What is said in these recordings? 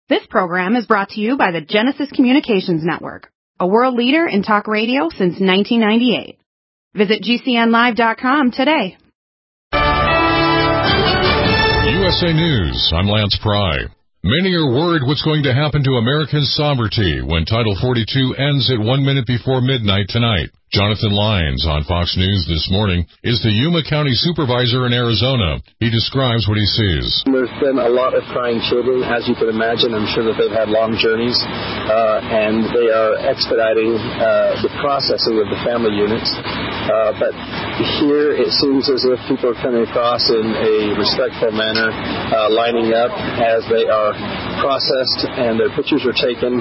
This program is brought to you by the Genesis Communications Network, a world leader in talk radio since 1998. Visit GCNlive.com today. USA News, I'm Lance Pry. Many are worried what's going to happen to American sovereignty when Title 42 ends at 1 minute before midnight tonight. Jonathan Lyons on Fox News this morning is the Yuma County Supervisor in Arizona. He describes what he sees. There's been a lot of crying children, as you can imagine. I'm sure that they've had long journeys, and they are expediting the processing of the family units. But here it seems as if people are coming across in a respectful manner, lining up as they are processed and their pictures are taken,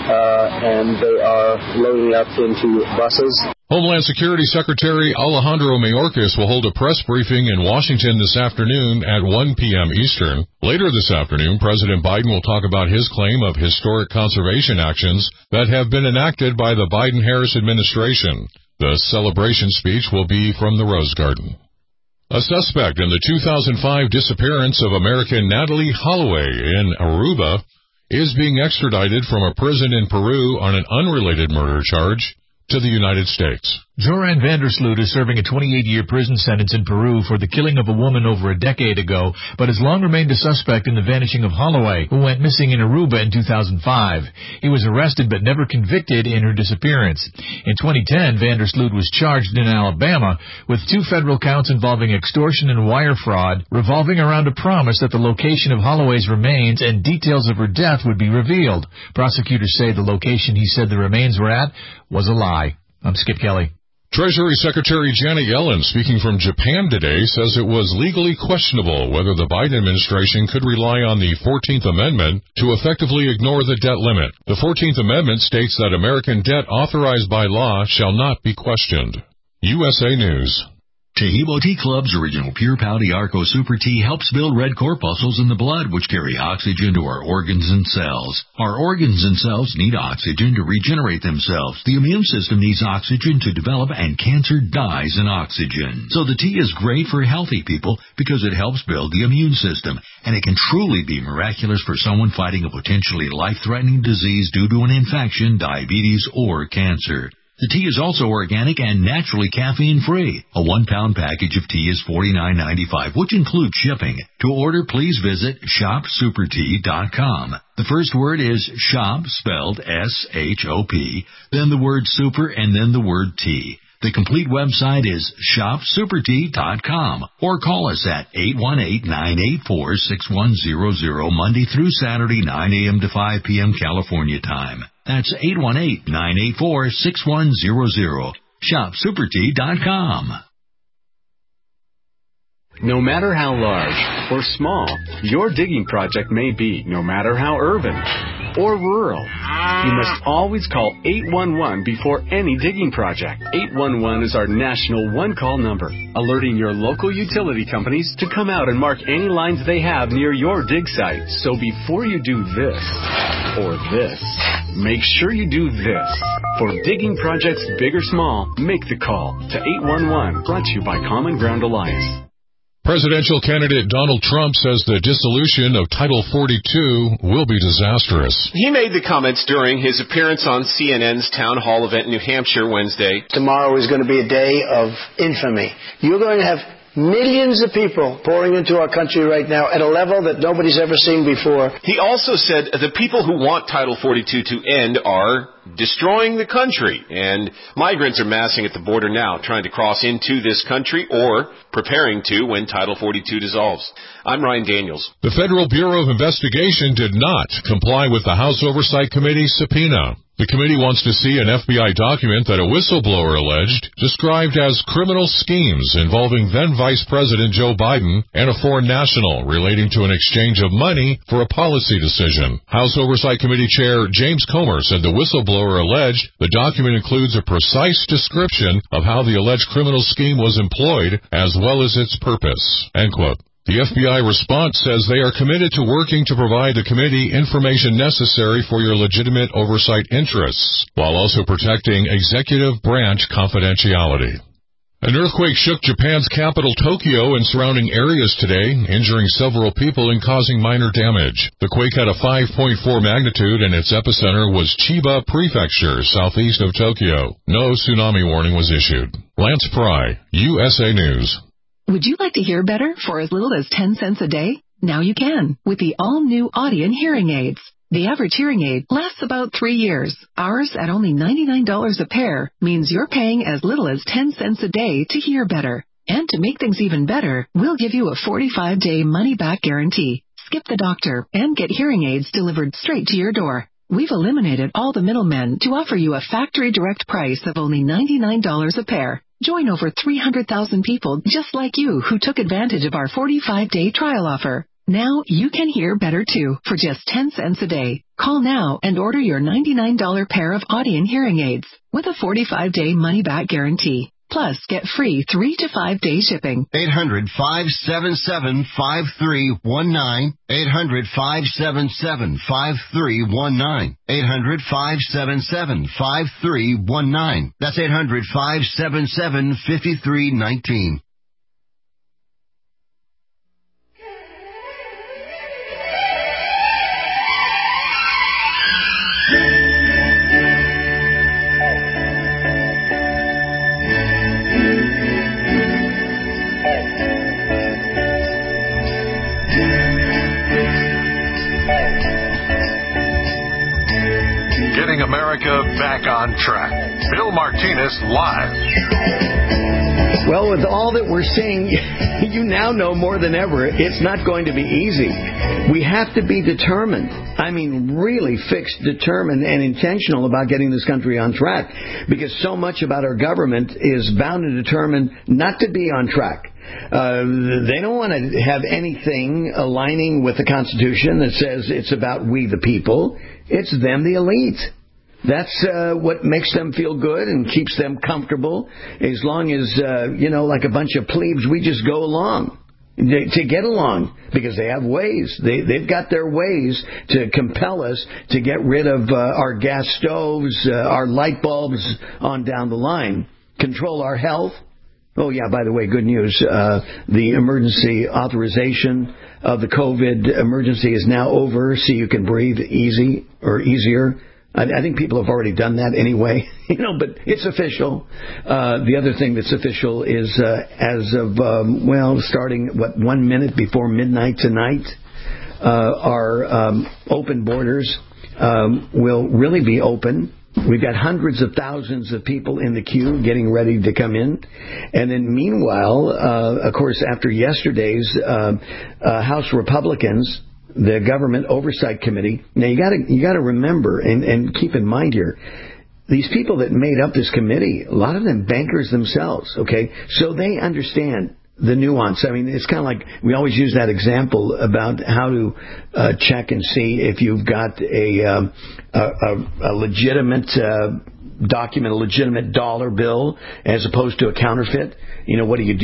and they are loading up into buses. Homeland Security Secretary Alejandro Mayorkas will hold a press briefing in Washington this afternoon at 1 p.m. Eastern. Later this afternoon, President Biden will talk about his claim of historic conservation actions that have been enacted by the Biden-Harris administration. The celebration speech will be from the Rose Garden. A suspect in the 2005 disappearance of American Natalee Holloway in Aruba is being extradited from a prison in Peru on an unrelated murder charge to the United States. Joran Vandersloot is serving a 28-year prison sentence in Peru for the killing of a woman over a decade ago, but has long remained a suspect in the vanishing of Holloway, who went missing in Aruba in 2005. He was arrested but never convicted in her disappearance. In 2010, Vandersloot was charged in Alabama with 2 federal counts involving extortion and wire fraud, revolving around a promise that the location of Holloway's remains and details of her death would be revealed. Prosecutors say the location he said the remains were at was a lie. I'm Skip Kelly. Treasury Secretary Janet Yellen, speaking from Japan today, says it was legally questionable whether the Biden administration could rely on the 14th Amendment to effectively ignore the debt limit. The 14th Amendment states that American debt authorized by law shall not be questioned. USA News. Tahibo Tea Club's original Pure Pouty Arco Super Tea helps build red corpuscles in the blood, which carry oxygen to our organs and cells. Our organs and cells need oxygen to regenerate themselves. The immune system needs oxygen to develop, and cancer dies in oxygen. So the tea is great for healthy people because it helps build the immune system, and it can truly be miraculous for someone fighting a potentially life-threatening disease due to an infection, diabetes, or cancer. The tea is also organic and naturally caffeine-free. A 1-pound package of tea is $49.95, which includes shipping. To order, please visit shopsupertea.com. The first word is shop, spelled S-H-O-P, then the word super, and then the word tea. The complete website is shopsupertea.com, or call us at 818-984-6100 Monday through Saturday, 9 a.m. to 5 p.m. California time. That's 818-984-6100. shopsupertea.com. No matter how large or small your digging project may be, no matter how urban or rural, you must always call 811 before any digging project. 811 is our national one-call number, alerting your local utility companies to come out and mark any lines they have near your dig site. So before you do this or this, make sure you do this. For digging projects big or small, make the call to 811, brought to you by Common Ground Alliance. Presidential candidate Donald Trump says the dissolution of Title 42 will be disastrous. He made the comments during his appearance on CNN's town hall event in New Hampshire Wednesday. Tomorrow is going to be a day of infamy. You're going to have millions of people pouring into our country right now at a level that nobody's ever seen before. He also said the people who want Title 42 to end are destroying the country, and migrants are massing at the border now, trying to cross into this country or preparing to when Title 42 dissolves. I'm Ryan Daniels. The Federal Bureau of Investigation did not comply with the House Oversight Committee's subpoena. The committee wants to see an FBI document that a whistleblower alleged described as criminal schemes involving then Vice President Joe Biden and a foreign national relating to an exchange of money for a policy decision. House Oversight Committee Chair James Comer said the whistleblower alleged the document includes a precise description of how the alleged criminal scheme was employed as well as its purpose. End quote. The FBI response says they are committed to working to provide the committee information necessary for your legitimate oversight interests, while also protecting executive branch confidentiality. An earthquake shook Japan's capital Tokyo and surrounding areas today, injuring several people and causing minor damage. The quake had a 5.4 magnitude and its epicenter was Chiba Prefecture, southeast of Tokyo. No tsunami warning was issued. Lance Pry, USA News. Would you like to hear better for as little as 10 cents a day? Now you can with the all-new Audien hearing aids. The average hearing aid lasts about 3 years. Ours, at only $99 a pair, means you're paying as little as 10 cents a day to hear better. And to make things even better, we'll give you a 45-day money-back guarantee. Skip the doctor and get hearing aids delivered straight to your door. We've eliminated all the middlemen to offer you a factory direct price of only $99 a pair. Join over 300,000 people just like you who took advantage of our 45-day trial offer. Now you can hear better too for just 10 cents a day. Call now and order your $99 pair of Audien hearing aids with a 45-day money-back guarantee. Plus, get free 3 to 5 day shipping. 800-577-5319. 800-577-5319. 800-577-5319. That's 800-577-5319. America back on track. Bill Martinez live. Well, with all that we're seeing, you now know more than ever, it's not going to be easy. We have to be determined. I mean, really fixed, determined, and intentional about getting this country on track. Because so much about our government is bound and determined not to be on track. They don't want to have anything aligning with the Constitution that says it's about we the people. It's them, the elite. That's what makes them feel good and keeps them comfortable. As long as, like a bunch of plebes, we just go along to get along because they have ways. They've got their ways to compel us to get rid of our gas stoves, our light bulbs on down the line, control our health. Oh, yeah, by the way, good news. The emergency authorization of the COVID emergency is now over, so you can breathe easier. I think people have already done that anyway, but it's official. The other thing that's official is as of, starting, 1 minute before midnight tonight, our open borders will really be open. We've got hundreds of thousands of people in the queue getting ready to come in. And then meanwhile, of course, after yesterday's House Republicans, the Government Oversight Committee. Now, you got to remember and keep in mind here, these people that made up this committee, a lot of them bankers themselves, okay? So they understand the nuance. I mean, it's kind of like we always use that example about how to check and see if you've got a legitimate document, a legitimate dollar bill, as opposed to a counterfeit. What do?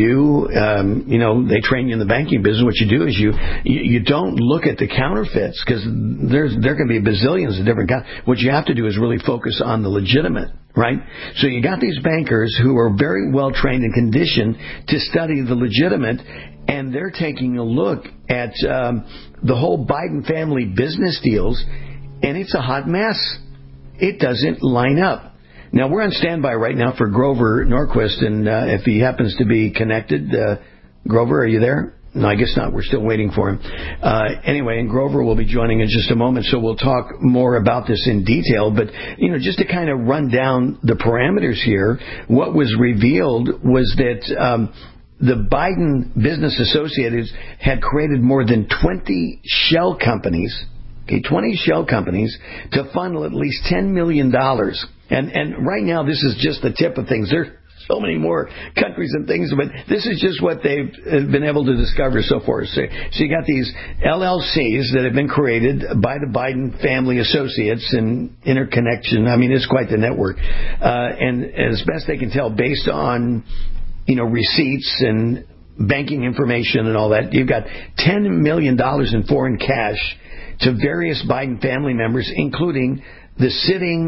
They train you in the banking business. What you do is you don't look at the counterfeits because there can be bazillions of different kinds. What you have to do is really focus on the legitimate, right? So you got these bankers who are very well trained and conditioned to study the legitimate, and they're taking a look at the whole Biden family business deals, and it's a hot mess. It doesn't line up. Now, we're on standby right now for Grover Norquist, and if he happens to be connected, Grover, are you there? No, I guess not. We're still waiting for him. Anyway, and Grover will be joining in just a moment, so we'll talk more about this in detail. But, just to kind of run down the parameters here, what was revealed was that the Biden Business Associates had created more than 20 shell companies, 20 shell companies, to funnel at least $10 million. And right now, this is just the tip of things. There's so many more countries and things, but this is just what they've been able to discover so far. So you got these LLCs that have been created by the Biden family associates and interconnection. I mean, it's quite the network. And as best they can tell, based on, receipts and banking information and all that, you've got $10 million in foreign cash to various Biden family members, including the sitting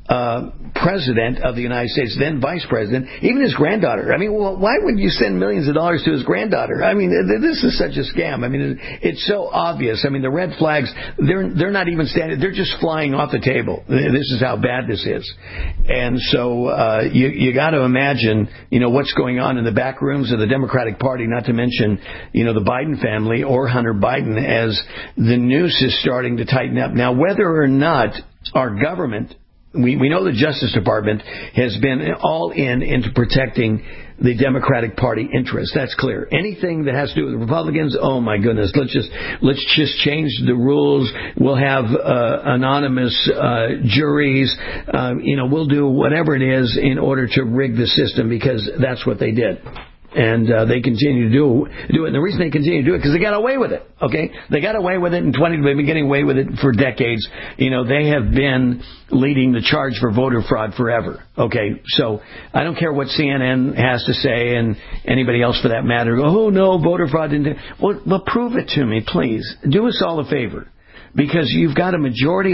president of the United States, then vice president, even his granddaughter. I mean, well, why would you send millions of dollars to his granddaughter? I mean, this is such a scam. I mean, it's so obvious. I mean, the red flags, they're not even standing, they're just flying off the table. This is how bad this is. And so you got to imagine, what's going on in the back rooms of the Democratic Party, not to mention, the Biden family or Hunter Biden, as the noose is starting to tighten up. Now, whether or not our government, we know the Justice Department has been all into protecting the Democratic Party interests. That's clear. Anything that has to do with the Republicans, oh my goodness, let's just change the rules. We'll have anonymous juries. We'll do whatever it is in order to rig the system, because that's what they did. And they continue to do it. And the reason they continue to do it, because they got away with it. Okay, they got away with it in they've been getting away with it for decades. They have been leading the charge for voter fraud forever. Okay, so I don't care what CNN has to say, and anybody else for that matter. Oh no, voter fraud didn't. Well, prove it to me, please. Do us all a favor. Because you've got over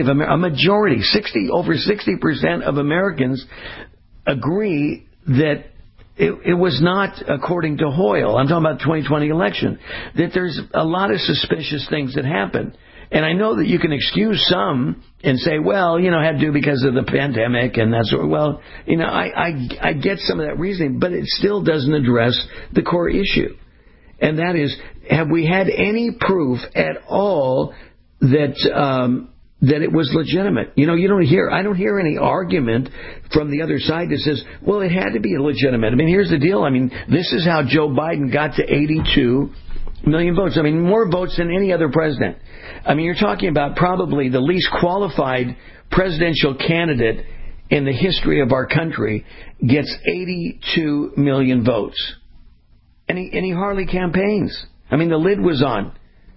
60% of Americans agree that it was not according to Hoyle. I'm talking about the 2020 election. That there's a lot of suspicious things that happened. And I know that you can excuse some and say, well, it had to do because of the pandemic and that sort of, well, I get some of that reasoning, but it still doesn't address the core issue. And that is, have we had any proof at all that it was legitimate? I don't hear any argument from the other side that says, well, it had to be legitimate. I mean, here's the deal. I mean, this is how Joe Biden got to 82 million votes. I mean, more votes than any other president. I mean, you're talking about probably the least qualified presidential candidate in the history of our country gets 82 million votes. And he hardly campaigns. I mean, the lid was on.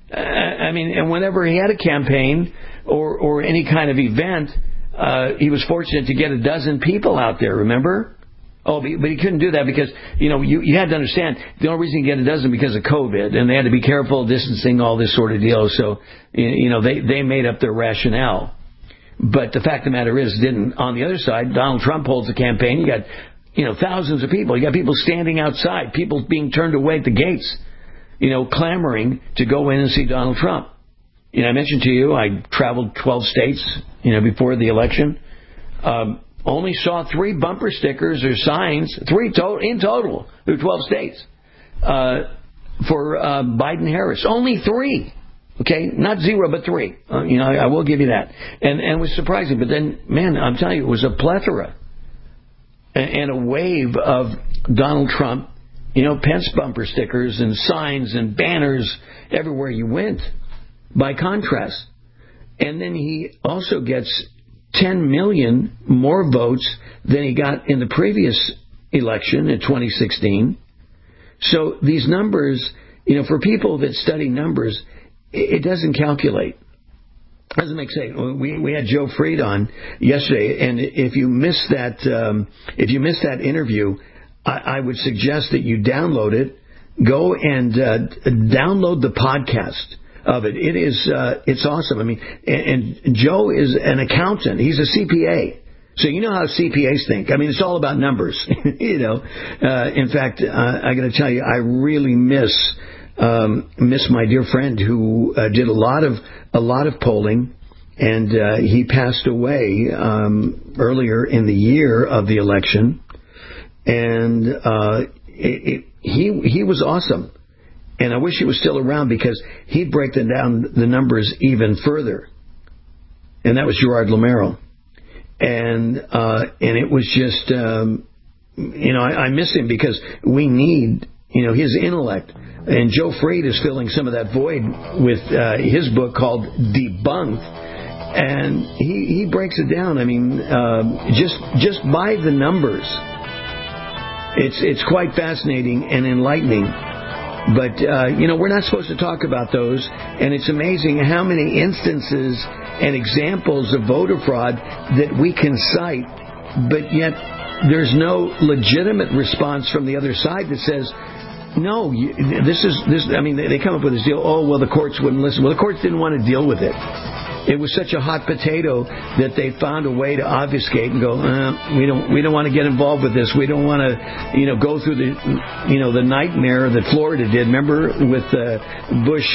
And whenever he had a campaign or any kind of event, he was fortunate to get a dozen people out there, remember? Oh, but he couldn't do that because, you had to understand, the only reason you get a dozen because of COVID, and they had to be careful, distancing, all this sort of deal. So, they made up their rationale. But the fact of the matter is, on the other side, Donald Trump holds a campaign. You got, thousands of people. You got people standing outside, people being turned away at the gates, clamoring to go in and see Donald Trump. I mentioned to you, I traveled 12 states, before the election. Only saw 3 bumper stickers or signs, 3 in total, through 12 states, for Biden-Harris. Only 3. Okay, not 0, but 3. I will give you that. And it was surprising. But then, man, I'm telling you, it was a plethora and a wave of Donald Trump, Pence bumper stickers and signs and banners everywhere you went, by contrast. And then he also gets 10 million more votes than he got in the previous election in 2016. So these numbers, for people that study numbers, it doesn't calculate. It doesn't make sense. We had Joe Freed on yesterday, and if you missed that interview, I would suggest that you download it. Go and download the podcast of it. It's awesome. I mean, and Joe is an accountant. He's a CPA. So you know how CPAs think. I mean, it's all about numbers. In fact, I got to tell you, I really miss my dear friend who did a lot of polling, and he passed away earlier in the year of the election, and he was awesome. And I wish he was still around because he'd break down the numbers even further. And that was Gerard Lamerle. And it was just, I miss him because we need, his intellect. And Joe Freed is filling some of that void with his book called Debunked. And he breaks it down. I mean, just by the numbers. It's quite fascinating and enlightening. But, we're not supposed to talk about those. And it's amazing how many instances and examples of voter fraud that we can cite, but yet there's no legitimate response from the other side that says, no, this. I mean, they come up with this deal, oh, well, the courts wouldn't listen. Well, the courts didn't want to deal with it. it was such a hot potato that they found a way to obfuscate and go, we don't want to get involved with this. We don't want to, go through the nightmare that Florida did. Remember with Bush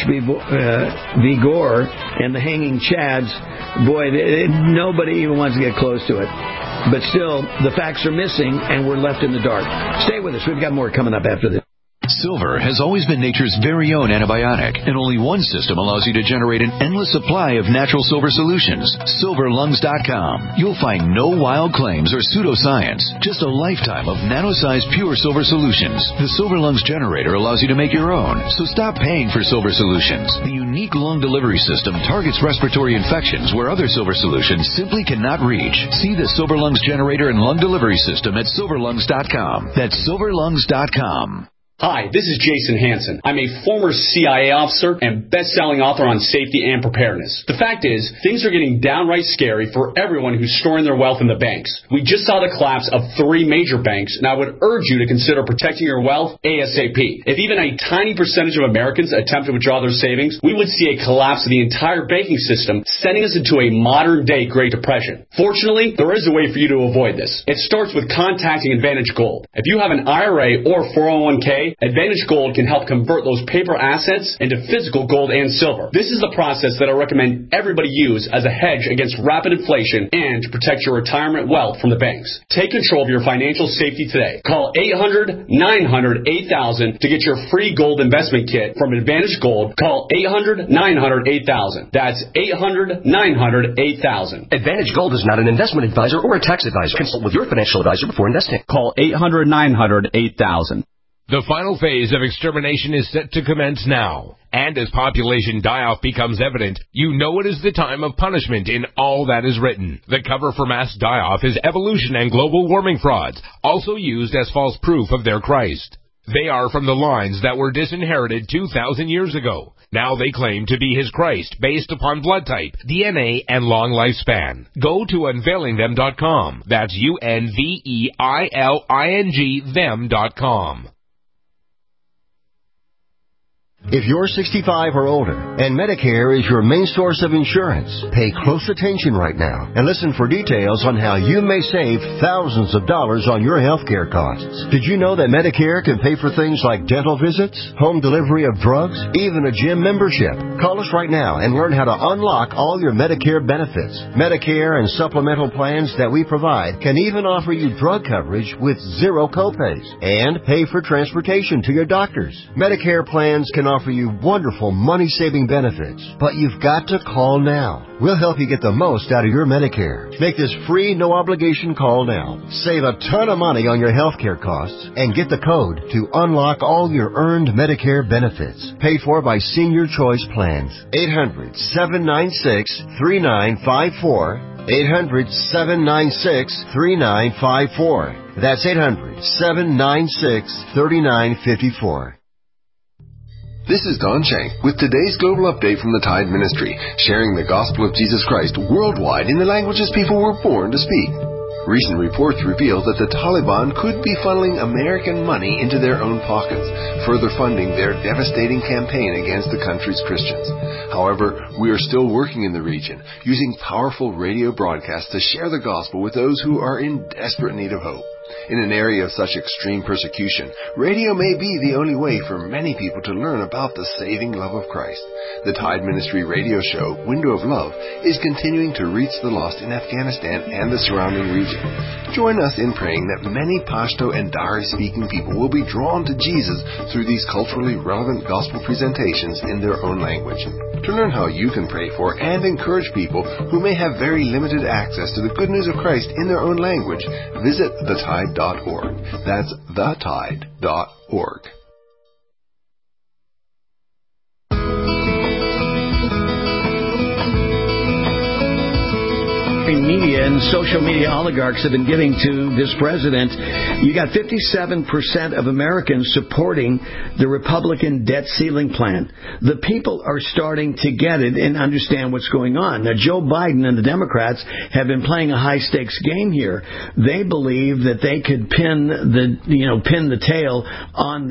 v. Gore and the hanging chads? Boy, nobody even wants to get close to it. But still, the facts are missing, and we're left in the dark. Stay with us. We've got more coming up after this. Silver has always been nature's very own antibiotic, and only one system allows you to generate an endless supply of natural silver solutions. SilverLungs.com. You'll find no wild claims or pseudoscience, just a lifetime of nano-sized pure silver solutions. The Silver Lungs generator allows you to make your own, so stop paying for silver solutions. The unique lung delivery system targets respiratory infections where other silver solutions simply cannot reach. See the Silver Lungs generator and lung delivery system at SilverLungs.com. That's SilverLungs.com. Hi, this is Jason Hansen. I'm a former CIA officer and best-selling author on safety and preparedness. The fact is, things are getting downright scary for everyone who's storing their wealth in the banks. We just saw the collapse of 3 major banks, and I would urge you to consider protecting your wealth ASAP. If even a tiny percentage of Americans attempt to withdraw their savings, we would see a collapse of the entire banking system, sending us into a modern-day Great Depression. Fortunately, there is a way for you to avoid this. It starts with contacting Advantage Gold. If you have an IRA or 401k, Advantage Gold can help convert those paper assets into physical gold and silver. This is the process that I recommend everybody use as a hedge against rapid inflation and to protect your retirement wealth from the banks. Take control of your financial safety today. Call 800-900-8000 to get your free gold investment kit from Advantage Gold. Call 800-900-8000. That's 800-900-8000. Advantage Gold is not an investment advisor or a tax advisor. Consult with your financial advisor before investing. Call 800-900-8000. The final phase of extermination is set to commence now. And as population die-off becomes evident, you know it is the time of punishment in all that is written. The cover for mass die-off is evolution and global warming frauds, also used as false proof of their Christ. They are from the lines that were disinherited 2,000 years ago. Now they claim to be his Christ based upon blood type, DNA, and long lifespan. Go to unveilingthem.com. That's UNVEILING them.com. If you're 65 or older and Medicare is your main source of insurance, pay close attention right now and listen for details on how you may save thousands of dollars on your health care costs. Did you know that Medicare can pay for things like dental visits, home delivery of drugs, even a gym membership? Call us right now and learn how to unlock all your Medicare benefits. Medicare and supplemental plans that we provide can even offer you drug coverage with zero copays and pay for transportation to your doctors. Medicare plans can offer you wonderful money-saving benefits, but you've got to call now. We'll help you get the most out of your Medicare. Make this free, no-obligation call now. Save a ton of money on your health care costs and get the code to unlock all your earned Medicare benefits. Paid for by Senior Choice Plans. 800-796-3954. 800-796-3954. That's 800-796-3954. This is Don Chang with today's Global Update from the Tide Ministry, sharing the gospel of Jesus Christ worldwide in the languages people were born to speak. Recent reports reveal that the Taliban could be funneling American money into their own pockets, further funding their devastating campaign against the country's Christians. However, we are still working in the region, using powerful radio broadcasts to share the gospel with those who are in desperate need of hope. In an area of such extreme persecution, radio may be the only way for many people to learn about the saving love of Christ. The Tide Ministry radio show, Window of Love, is continuing to reach the lost in Afghanistan and the surrounding region. Join us in praying that many Pashto and Dari-speaking people will be drawn to Jesus through these culturally relevant gospel presentations in their own language. To learn how you can pray for and encourage people who may have very limited access to the good news of Christ in their own language, visit thetide.org. That's thetide.org. Media and social media oligarchs have been giving to this president, you got 57% of Americans supporting the Republican debt ceiling plan. The people are starting to get it and understand what's going on. Now, Joe Biden and the Democrats have been playing a high-stakes game here. They believe that they could pin the tail on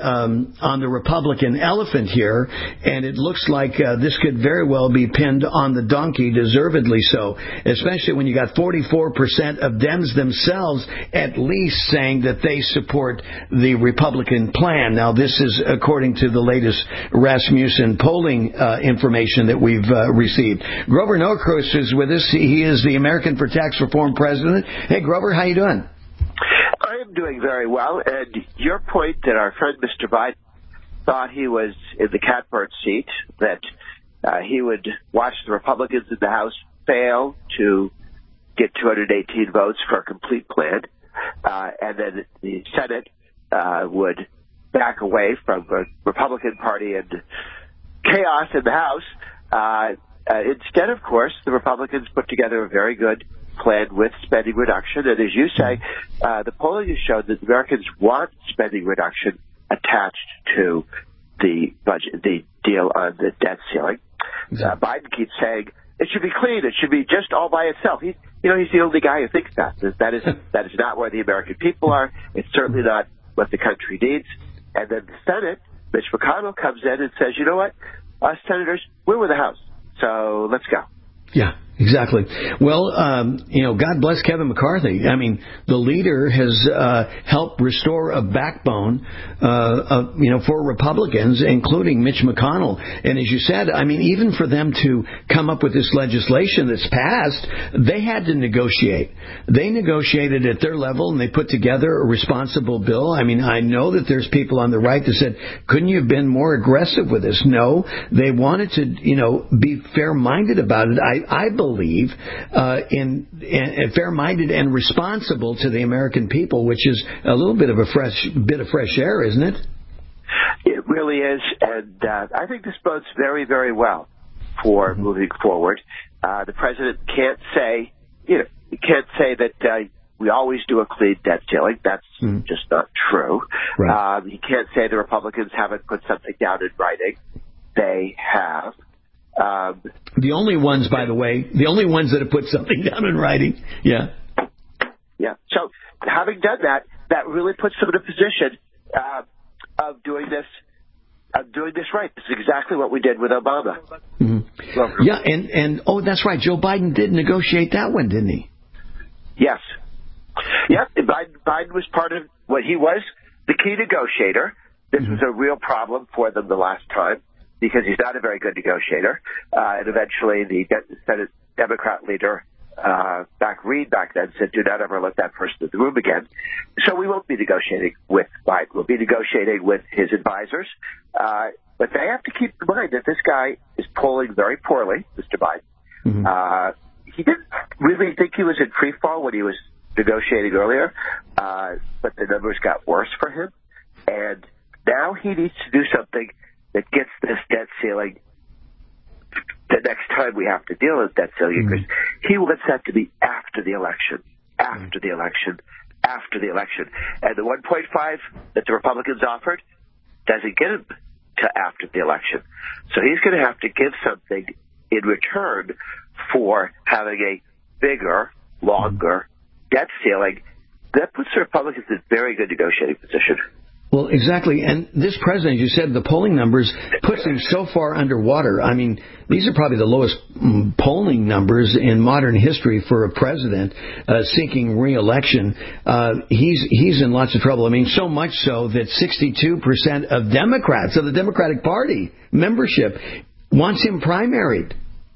the Republican elephant here, and it looks like this could very well be pinned on the donkey, deservedly so, especially when you got 44% of Dems themselves at least saying that they support the Republican plan. Now, this is according to the latest Rasmussen polling information that we've received. Grover Norquist is with us. He is the American for Tax Reform president. Hey, Grover, how you doing? I am doing very well, and your point that our friend Mr. Biden thought he was in the catbird seat, that he would watch the Republicans in the House fail to get 218 votes for a complete plan, and then the Senate would back away from the Republican Party and chaos in the House. Instead, of course, the Republicans put together a very good plan with spending reduction. And as you say, the polling has shown that Americans want spending reduction attached to the budget, the deal on the debt ceiling. Biden keeps saying it should be clean. It should be just all by itself. He's the only guy who thinks that. That is not where the American people are. It's certainly not what the country needs. And then the Senate, Mitch McConnell comes in and says, you know what, us senators, we're with the House, so let's go. Yeah. Exactly. Well, God bless Kevin McCarthy. I mean, the leader has helped restore a backbone, for Republicans, including Mitch McConnell. And as you said, I mean, even for them to come up with this legislation that's passed, they had to negotiate. They negotiated at their level, and they put together a responsible bill. I mean, I know that there's people on the right that said, couldn't you have been more aggressive with this? No, they wanted to, be fair-minded about it. I believe in fair-minded and responsible to the American people, which is a little bit of a fresh air, isn't it? It really is, and I think this bodes very, very well for moving forward. The president can't say, that we always do a clean debt ceiling. That's just not true. Right. He can't say the Republicans haven't put something down in writing. They have. The only ones, by the way, that have put something down in writing. Yeah. Yeah. So having done that, that really puts them in a position of doing this right. This is exactly what we did with Obama. Mm-hmm. Yeah, and that's right. Joe Biden did negotiate that one, didn't he? Yes. Yep. Biden was part of what he was, the key negotiator. This was a real problem for them the last time, because he's not a very good negotiator. And eventually the Senate Democrat leader, Reid back then, said, do not ever let that person in the room again. So we won't be negotiating with Biden. We'll be negotiating with his advisors. But they have to keep in mind that this guy is polling very poorly, Mr. Biden. Mm-hmm. He didn't really think he was in free fall when he was negotiating earlier, but the numbers got worse for him. And now he needs to do something that gets this debt ceiling the next time we have to deal with debt ceiling, because he wants that to be after the election, after the election. And the 1.5 that the Republicans offered doesn't get him to after the election. So he's going to have to give something in return for having a bigger, longer debt ceiling. That puts the Republicans in a very good negotiating position. Well, exactly. And this president, as you said, the polling numbers puts him so far underwater. I mean, these are probably the lowest polling numbers in modern history for a president seeking re-election. He's in lots of trouble. I mean, so much so that 62% of Democrats, of the Democratic Party membership, wants him primaried.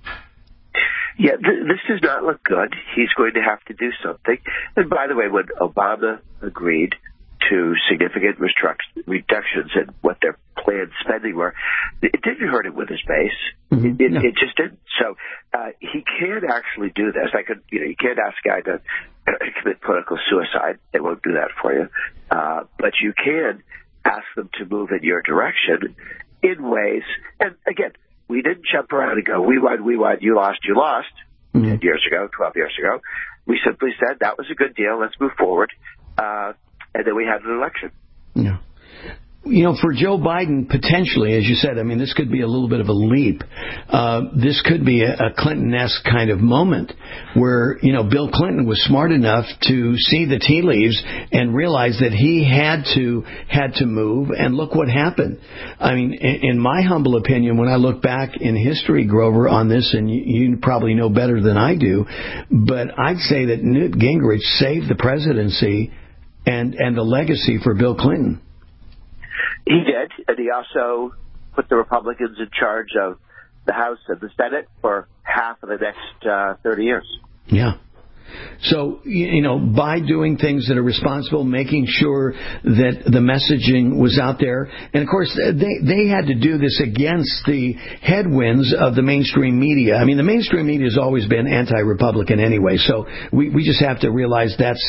Yeah, this does not look good. He's going to have to do something. And by the way, when Obama agreed to significant reductions in what their planned spending were, it didn't hurt him with his base. It just didn't. So he can actually do this. You can't ask a guy to commit political suicide. They won't do that for you. But you can ask them to move in your direction in ways. And again, we didn't jump around and go, we won, you lost. 10 years ago, 12 years ago. We simply said that was a good deal. Let's move forward. And then we had an election. Yeah. For Joe Biden, potentially, as you said, I mean, this could be a little bit of a leap. This could be a Clinton-esque kind of moment where, Bill Clinton was smart enough to see the tea leaves and realize that he had to move, and look what happened. I mean, in my humble opinion, when I look back in history, Grover, on this, and you probably know better than I do, but I'd say that Newt Gingrich saved the presidency and the legacy for Bill Clinton. He did, and he also put the Republicans in charge of the House and the Senate for half of the next 30 years. Yeah. So, by doing things that are responsible, making sure that the messaging was out there. And, of course, they had to do this against the headwinds of the mainstream media. I mean, the mainstream media has always been anti-Republican anyway. So we just have to realize that's,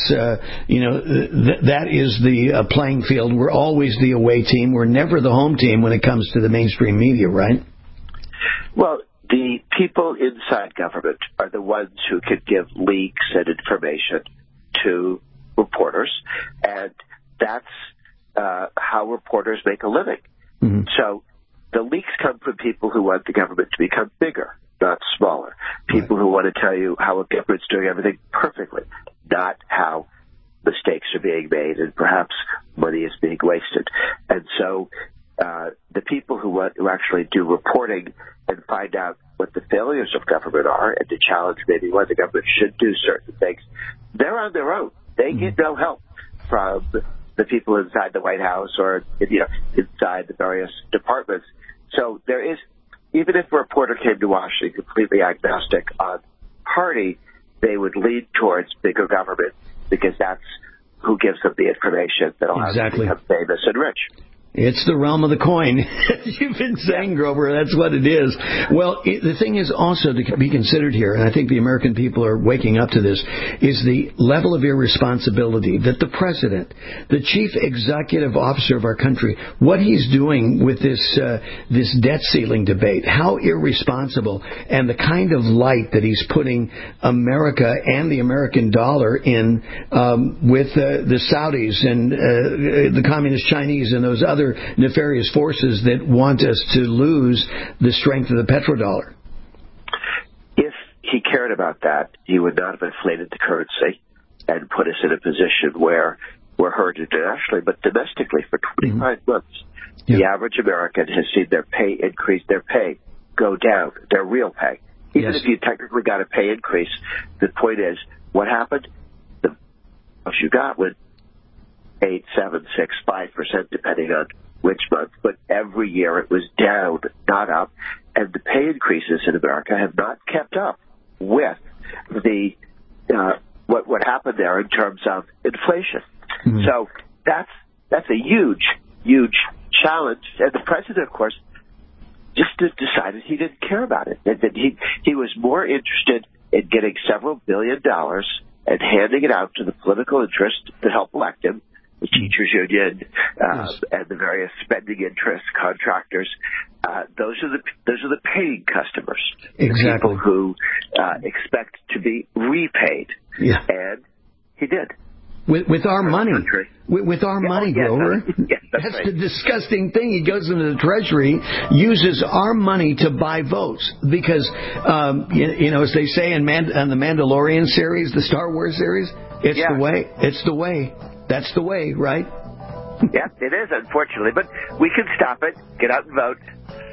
that is the playing field. We're always the away team. We're never the home team when it comes to the mainstream media, right? Well, the people inside government are the ones who can give leaks and information to reporters, and that's how reporters make a living. Mm-hmm. So the leaks come from people who want the government to become bigger, not smaller. People who want to tell you how a government's doing everything perfectly, not how mistakes are being made and perhaps money is being wasted. And so the people who actually do reporting and find out what the failures of government are and to challenge maybe why the government should do certain things, they're on their own. They get no help from the people inside the White House or inside the various departments. So there is, even if a reporter came to Washington completely agnostic on party, they would lead towards bigger government because that's who gives them the information that allows them to become famous and rich. It's the realm of the coin. You've been saying, Grover, that's what it is. Well, the thing is also to be considered here, and I think the American people are waking up to this, is the level of irresponsibility that the president, the chief executive officer of our country, what he's doing with this debt ceiling debate, how irresponsible, and the kind of light that he's putting America and the American dollar in with the Saudis and the communist Chinese and those other nefarious forces that want us to lose the strength of the petrodollar. If he cared about that, he would not have inflated the currency and put us in a position where we're hurt internationally, but domestically for 25 months. The average American has seen their pay increase, their pay go down, their real pay. Even if you technically got a pay increase, the point is, what happened? The most you got was 8, 7, 6, 5%, depending on which month. But every year it was down, not up. And the pay increases in America have not kept up with the what happened there in terms of inflation. Mm-hmm. So that's a huge challenge. And the president, of course, just decided he didn't care about it. That he was more interested in getting several $1 billion and handing it out to the political interest to help elect him, the teachers union, and the various spending interests, contractors. Those are the paying customers. Exactly. The people who expect to be repaid. Yeah. And he did. With our money. With our money, Grover. That's right. The disgusting thing. He goes into the Treasury, uses our money to buy votes. Because, as they say on the Mandalorian series, the Star Wars series, it's the way. It's the way. That's the way, right? Yeah, it is, unfortunately. But we can stop it. Get out and vote.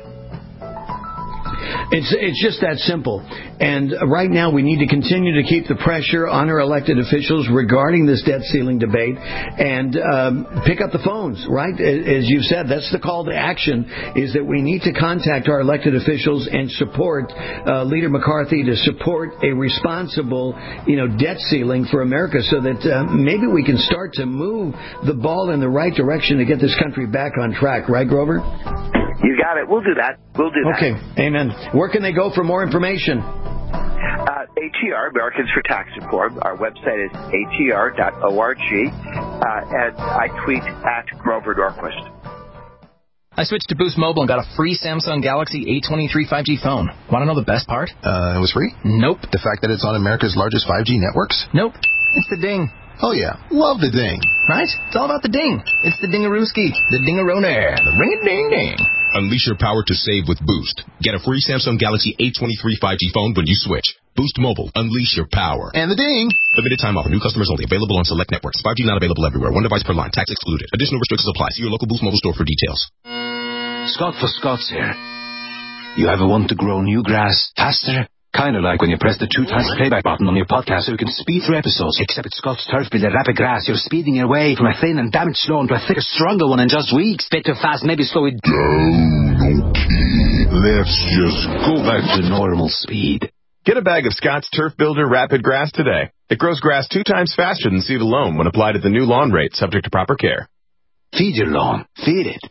It's just that simple. And right now we need to continue to keep the pressure on our elected officials regarding this debt ceiling debate and pick up the phones, right? As you've said, that's the call to action, is that we need to contact our elected officials and support Leader McCarthy to support a responsible, debt ceiling for America so that maybe we can start to move the ball in the right direction to get this country back on track. Right, Grover? You got it. We'll do that. Okay. Amen. Where can they go for more information? ATR, Americans for Tax Reform. Our website is atr.org. And I tweet at Grover Norquist. I switched to Boost Mobile and got a free Samsung Galaxy A23 5G phone. Want to know the best part? It was free? Nope. The fact that it's on America's largest 5G networks? Nope. It's the ding. Oh, yeah. Love the ding. Right? It's all about the ding. It's the dingarooski, the dingaroner, the ring-a-ding-ding. Unleash your power to save with Boost. Get a free Samsung Galaxy A23 5G phone when you switch. Boost Mobile. Unleash your power. And the ding. Limited time offer. New customers only. Available on select networks. 5G not available everywhere. One device per line. Tax excluded. Additional restrictions apply. See your local Boost Mobile store for details. Scott for Scots here. You ever want to grow new grass faster? Kind of like when you press the 2 times playback button on your podcast so you can speed through episodes. Except with Scott's Turf Builder Rapid Grass, you're speeding your way from a thin and damaged lawn to a thicker, stronger one in just weeks. Bit too fast, maybe slow it down. Okay, let's just go back to normal speed. Get a bag of Scott's Turf Builder Rapid Grass today. It grows grass 2 times faster than seed alone when applied at the new lawn rate, subject to proper care. Feed your lawn. Feed it.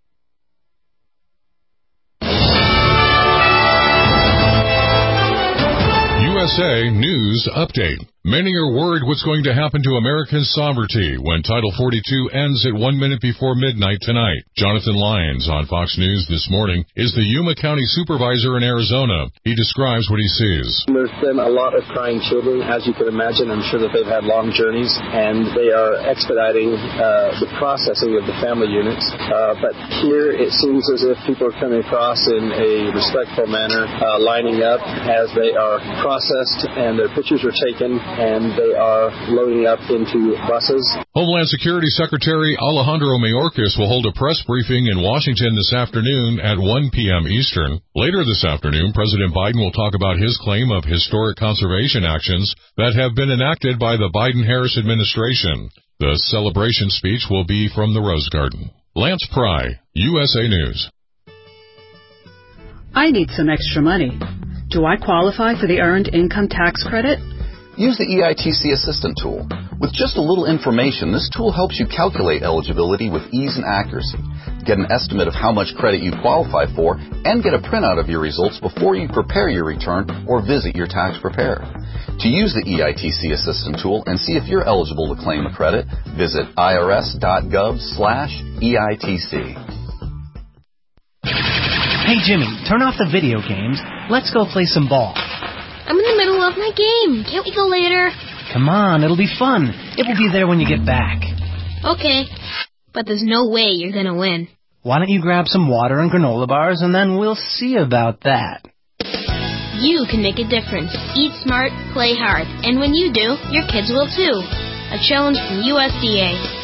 USA News Update. Many are worried what's going to happen to American sovereignty when Title 42 ends at 1 minute before midnight tonight. Jonathan Lyons on Fox News this morning is the Yuma County supervisor in Arizona. He describes what he sees. There's been a lot of crying children. As you can imagine, I'm sure that they've had long journeys, and they are expediting the processing of the family units. But here it seems as if people are coming across in a respectful manner, lining up as they are processed and their pictures are taken, and they are loading up into buses. Homeland Security Secretary Alejandro Mayorkas will hold a press briefing in Washington this afternoon at 1 p.m. Eastern. Later this afternoon, President Biden will talk about his claim of historic conservation actions that have been enacted by the Biden-Harris administration. The celebration speech will be from the Rose Garden. Lance Pry, USA News. I need some extra money. Do I qualify for the Earned Income Tax Credit? Use the EITC Assistant tool. With just a little information, this tool helps you calculate eligibility with ease and accuracy. Get an estimate of how much credit you qualify for, and get a printout of your results before you prepare your return or visit your tax preparer. To use the EITC Assistant tool and see if you're eligible to claim a credit, visit irs.gov/EITC. Hey, Jimmy, turn off the video games. Let's go play some ball. I'm in the middle of my game. Can't we go later? Come on, it'll be fun. It will be there when you get back. Okay, but there's no way you're gonna win. Why don't you grab some water and granola bars, and then we'll see about that. You can make a difference. Eat smart, play hard. And when you do, your kids will too. A challenge from USDA.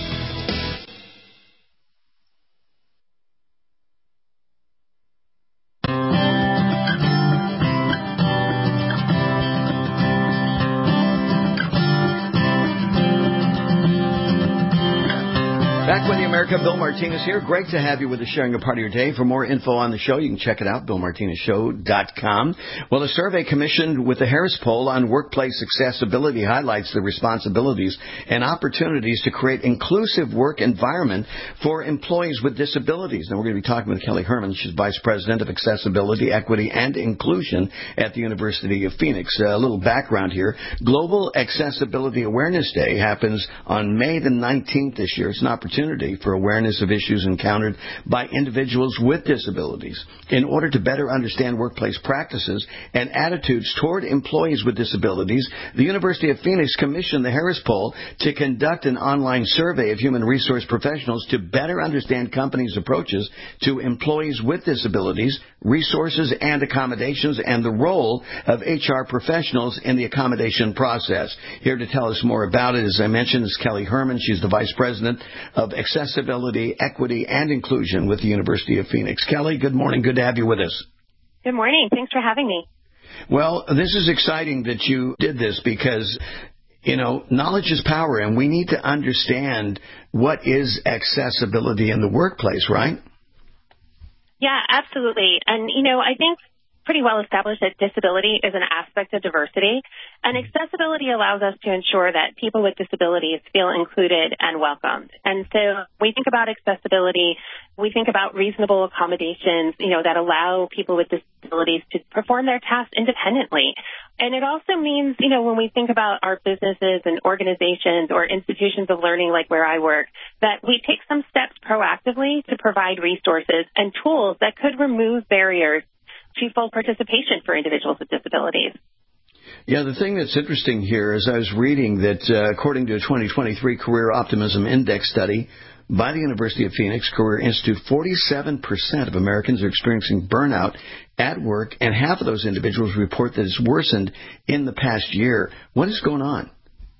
Back with the America, Bill Martinez here. Great to have you with us, sharing a part of your day. For more info on the show, you can check it out, BillMartinezShow.com. Well, a survey commissioned with the Harris Poll on workplace accessibility highlights the responsibilities and opportunities to create inclusive work environment for employees with disabilities. Now, we're going to be talking with Kelly Herman. She's Vice President of Accessibility, Equity, and Inclusion at the University of Phoenix. A little background here. Global Accessibility Awareness Day happens on May the 19th this year. It's an opportunity for awareness of issues encountered by individuals with disabilities. In order to better understand workplace practices and attitudes toward employees with disabilities, the University of Phoenix commissioned the Harris Poll to conduct an online survey of human resource professionals to better understand companies' approaches to employees with disabilities, resources and accommodations, and the role of HR professionals in the accommodation process. Here to tell us more about it, as I mentioned, is Kelly Herman. She's the Vice President of Accessibility, Equity, and Inclusion with the University of Phoenix. Kelly, good morning. Good to have you with us. Good morning. Thanks for having me. Well, this is exciting that you did this because, knowledge is power, and we need to understand what is accessibility in the workplace, right? Yeah, absolutely. And, I think pretty well established that disability is an aspect of diversity, and accessibility allows us to ensure that people with disabilities feel included and welcomed. And so we think about accessibility, we think about reasonable accommodations, that allow people with disabilities to perform their tasks independently. And it also means, when we think about our businesses and organizations or institutions of learning like where I work, that we take some steps proactively to provide resources and tools that could remove barriers to full participation for individuals with disabilities. Yeah, the thing that's interesting here is I was reading that according to a 2023 Career Optimism Index study by the University of Phoenix Career Institute, 47% of Americans are experiencing burnout at work, and half of those individuals report that it's worsened in the past year. What is going on?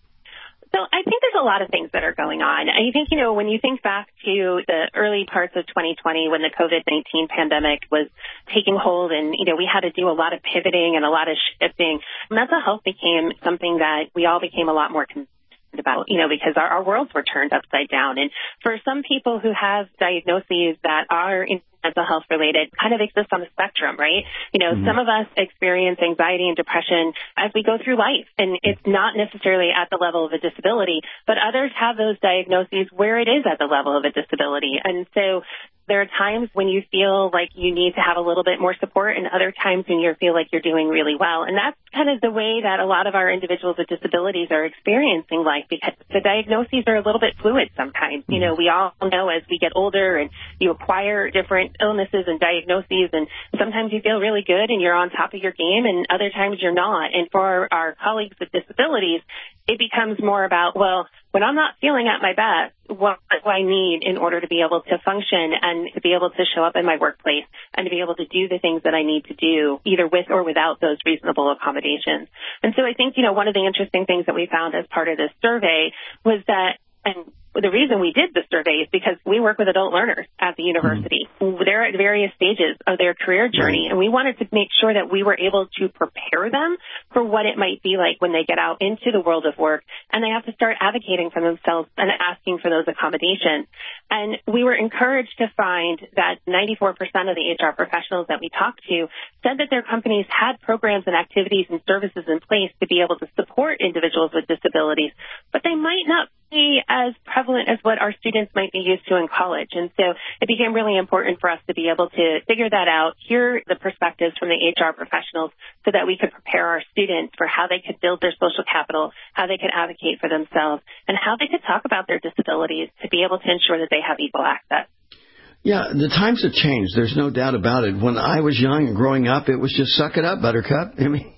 So I think there's a lot of things that are going on. I think, when you think back to the early parts of 2020 when the COVID-19 pandemic was taking hold and, we had to do a lot of pivoting and a lot of shifting, mental health became something that we all became a lot more concerned about, because our worlds were turned upside down. And for some people who have diagnoses that are mental health related, kind of exist on the spectrum, right? Some of us experience anxiety and depression as we go through life, and it's not necessarily at the level of a disability, but others have those diagnoses where it is at the level of a disability. And so there are times when you feel like you need to have a little bit more support, and other times when you feel like you're doing really well. And that's kind of the way that a lot of our individuals with disabilities are experiencing life, because the diagnoses are a little bit fluid sometimes. We all know as we get older and you acquire different illnesses and diagnoses, and sometimes you feel really good and you're on top of your game, and other times you're not. And for our colleagues with disabilities, it becomes more about, well, when I'm not feeling at my best, what do I need in order to be able to function and to be able to show up in my workplace and to be able to do the things that I need to do, either with or without those reasonable accommodations? And so I think, one of the interesting things that we found as part of this survey was that, and the reason we did the survey is because we work with adult learners at the university. They're at various stages of their career journey, and we wanted to make sure that we were able to prepare them for what it might be like when they get out into the world of work and they have to start advocating for themselves and asking for those accommodations. And we were encouraged to find that 94% of the HR professionals that we talked to said that their companies had programs and activities and services in place to be able to support individuals with disabilities, but they might not be as prevalent as what our students might be used to in college. And so it became really important for us to be able to figure that out, hear the perspectives from the HR professionals so that we could prepare our students for how they could build their social capital, how they could advocate for themselves, and how they could talk about their disabilities to be able to ensure that they have equal access. Yeah, the times have changed. There's no doubt about it. When I was young and growing up, it was just suck it up, buttercup. I mean,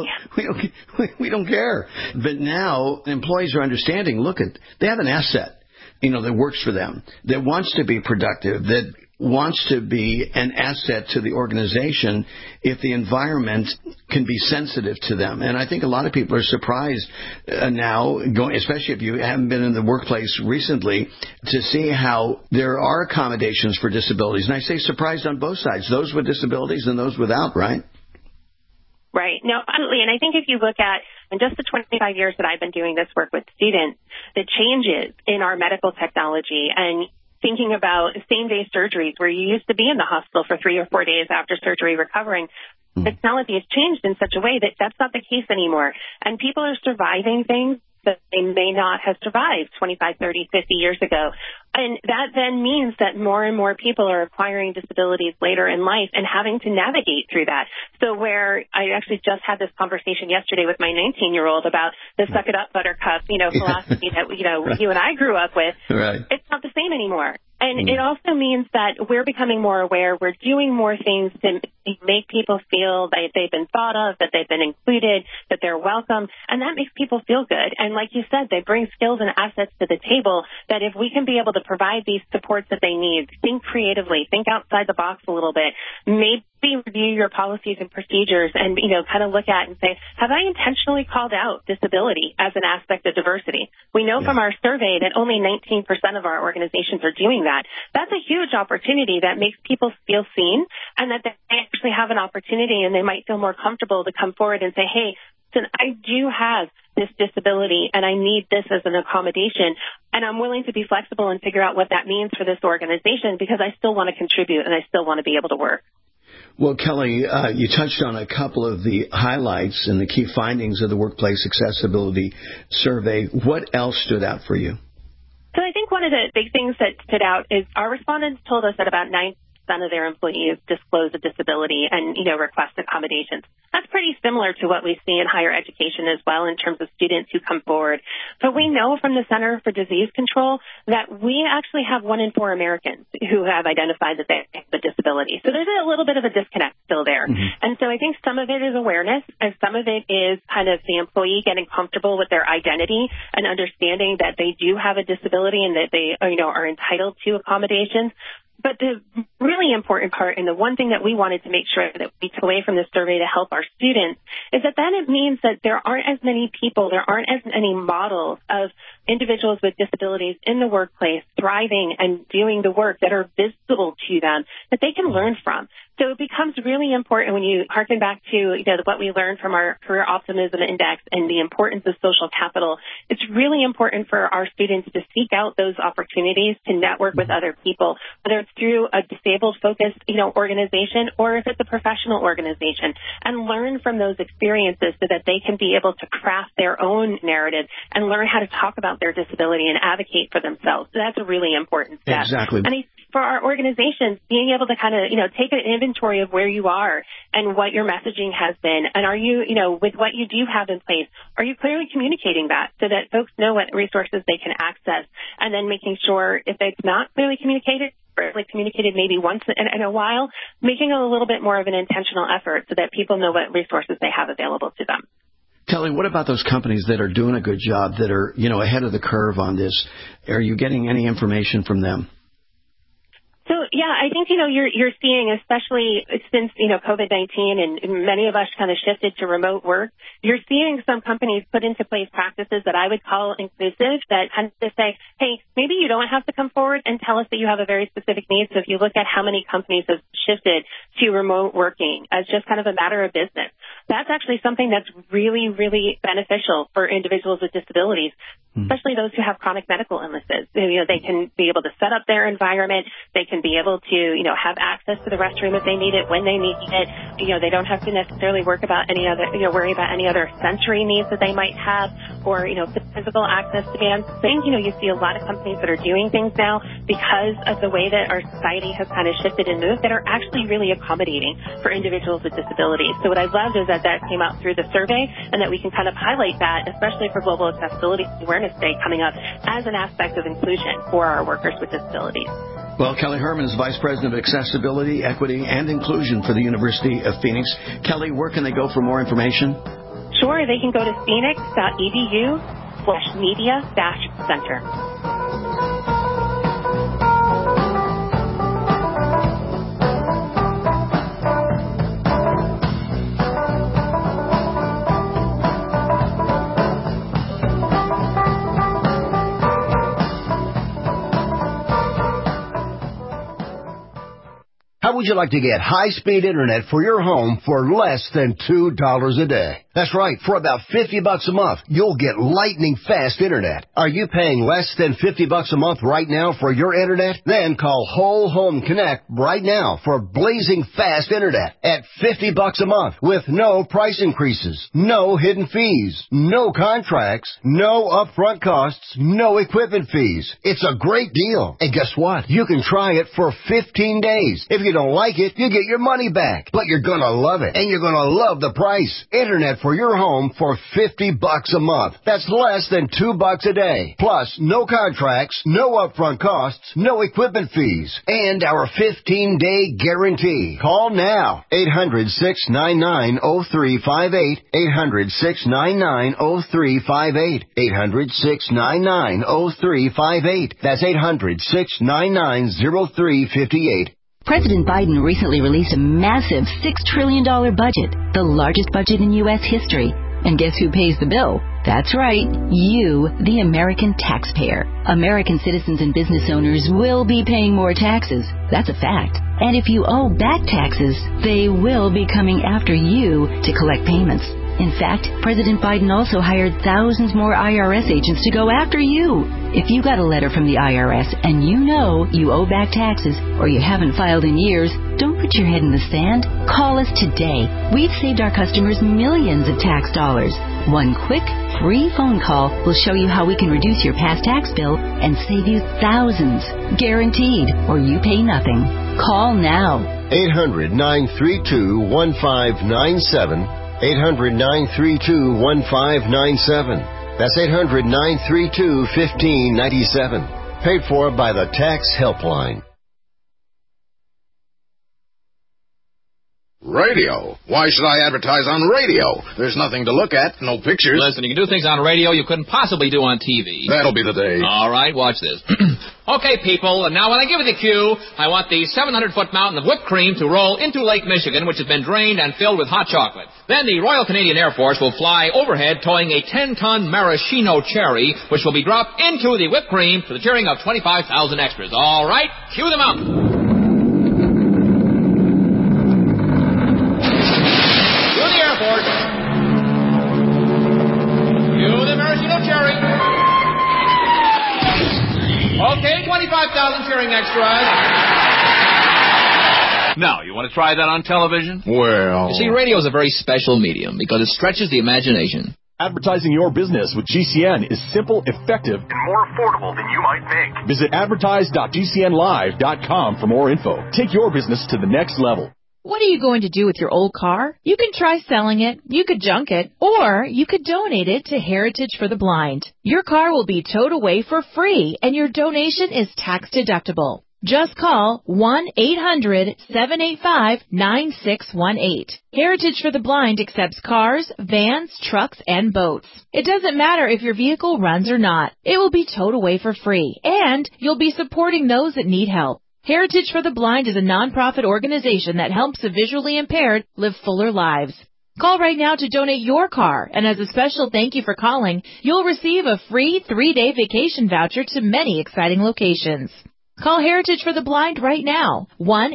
we don't care. But now employees are understanding, they have an asset, that works for them, that wants to be productive, that wants to be an asset to the organization if the environment can be sensitive to them. And I think a lot of people are surprised now, especially if you haven't been in the workplace recently, to see how there are accommodations for disabilities. And I say surprised on both sides, those with disabilities and those without, right? Right. No, absolutely. And I think if you look at, in just the 25 years that I've been doing this work with students, the changes in our medical technology and thinking about same-day surgeries where you used to be in the hospital for 3 or 4 days after surgery recovering, technology has changed in such a way that that's not the case anymore. And people are surviving things that they may not have survived 25, 30, 50 years ago. And that then means that more and more people are acquiring disabilities later in life and having to navigate through that. So where I actually just had this conversation yesterday with my 19-year-old about the suck it up, buttercup, philosophy that, you and I grew up with. Right. It's not the same anymore. And it also means that we're becoming more aware. We're doing more things to make people feel that they've been thought of, that they've been included, that they're welcome. And that makes people feel good. And like you said, they bring skills and assets to the table that if we can be able to provide these supports that they need, think creatively, think outside the box a little bit, maybe review your policies and procedures and, kind of look at and say, have I intentionally called out disability as an aspect of diversity? We know from our survey that only 19% of our organizations are doing that. That's a huge opportunity that makes people feel seen and that they actually have an opportunity and they might feel more comfortable to come forward and say, hey, listen, I do have this disability and I need this as an accommodation, and I'm willing to be flexible and figure out what that means for this organization because I still want to contribute and I still want to be able to work. Well, Kelly, you touched on a couple of the highlights and the key findings of the Workplace Accessibility Survey. What else stood out for you? So I think one of the big things that stood out is our respondents told us that about 9% of their employees disclose a disability and, request accommodations. That's pretty similar to what we see in higher education as well in terms of students who come forward. But we know from the Center for Disease Control that we actually have 1 in 4 Americans who have identified that they have a disability. So there's a little bit of a disconnect still there. Mm-hmm. And so I think some of it is awareness, and some of it is kind of the employee getting comfortable with their identity and understanding that they do have a disability and that they, are entitled to accommodations. But the really important part, and the one thing that we wanted to make sure that we took away from this survey to help our students, is that then it means that there aren't as many people, there aren't as many models of individuals with disabilities in the workplace thriving and doing the work that are visible to them that they can learn from. So it becomes really important when you harken back to what we learned from our Career Optimism Index and the importance of social capital. It's really important for our students to seek out those opportunities to network with other people, whether it's through a disabled-focused organization or if it's a professional organization, and learn from those experiences so that they can be able to craft their own narrative and learn how to talk about their disability and advocate for themselves. So that's a really important step. Exactly. And for our organizations, being able to kind of, take an inventory of where you are and what your messaging has been. And are you, with what you do have in place, are you clearly communicating that so that folks know what resources they can access? And then making sure if it's not clearly communicated, or communicated maybe once in a while, making a little bit more of an intentional effort so that people know what resources they have available to them. Kelly, what about those companies that are doing a good job, that are, ahead of the curve on this? Are you getting any information from them? So, yeah, I think, you're seeing, especially since, COVID-19 and many of us kind of shifted to remote work, you're seeing some companies put into place practices that I would call inclusive, that kind of say, hey, maybe you don't have to come forward and tell us that you have a very specific need. So if you look at how many companies have shifted to remote working as just kind of a matter of business, that's actually something that's really, really beneficial for individuals with disabilities, especially those who have chronic medical illnesses. They can be able to set up their environment. They can be able to, have access to the restroom if they need it, when they need it. They don't have to necessarily worry about any other sensory needs that they might have, or, physical access demands. I think, you see a lot of companies that are doing things now because of the way that our society has kind of shifted and moved that are actually really accommodating for individuals with disabilities. So what I loved is that came out through the survey, and that we can kind of highlight that, especially for Global Accessibility Awareness Day coming up, as an aspect of inclusion for our workers with disabilities. Well, Kelly Herman is Vice President of Accessibility, Equity, and Inclusion for the University of Phoenix. Kelly, where can they go for more information? Sure, they can go to phoenix.edu/media-center. How would you like to get high-speed internet for your home for less than $2 a day? That's right. For about $50 a month, you'll get lightning-fast internet. Are you paying less than $50 a month right now for your internet? Then call Whole Home Connect right now for blazing fast internet at $50 a month with no price increases, no hidden fees, no contracts, no upfront costs, no equipment fees. It's a great deal. And guess what? You can try it for 15 days. If you don't like it, you get your money back. But you're going to love it, and you're going to love the price. Internet for your home for $50 a month. That's less than $2 a day. Plus, no contracts, no upfront costs, no equipment fees, and our 15-day guarantee. Call now. 800-699-0358. 800-699-0358. 800-699-0358. That's 800-699-0358. President Biden recently released a massive $6 trillion budget, the largest budget in U.S. history. And guess who pays the bill? That's right, you, the American taxpayer. American citizens and business owners will be paying more taxes. That's a fact. And if you owe back taxes, they will be coming after you to collect payments. In fact, President Biden also hired thousands more IRS agents to go after you. If you got a letter from the IRS and you know you owe back taxes or you haven't filed in years, don't put your head in the sand. Call us today. We've saved our customers millions of tax dollars. One quick, free phone call will show you how we can reduce your past tax bill and save you thousands. Guaranteed, or you pay nothing. Call now. 800-932-1597. 800-932-1597. That's 800-932-1597. Paid for by the Tax Helpline. Radio? Why should I advertise on radio? There's nothing to look at, no pictures. Listen, you can do things on radio you couldn't possibly do on TV. That'll be the day. All right, watch this. Okay, people, now when I give you the cue, I want the 700-foot mountain of whipped cream to roll into Lake Michigan, which has been drained and filled with hot chocolate. Then the Royal Canadian Air Force will fly overhead towing a 10-ton maraschino cherry, which will be dropped into the whipped cream to the cheering of 25,000 extras. All right, cue the mountain. Okay, 25,000 cheering extras. Now, you want to try that on television? Well... You see, radio is a very special medium because it stretches the imagination. Advertising your business with GCN is simple, effective, and more affordable than you might think. Visit advertise.gcnlive.com for more info. Take your business to the next level. What are you going to do with your old car? You can try selling it, you could junk it, or you could donate it to Heritage for the Blind. Your car will be towed away for free, and your donation is tax deductible. Just call 1-800-785-9618. Heritage for the Blind accepts cars, vans, trucks, and boats. It doesn't matter if your vehicle runs or not. It will be towed away for free, and you'll be supporting those that need help. Heritage for the Blind is a nonprofit organization that helps the visually impaired live fuller lives. Call right now to donate your car, and as a special thank you for calling, you'll receive a free 3-day vacation voucher to many exciting locations. Call Heritage for the Blind right now,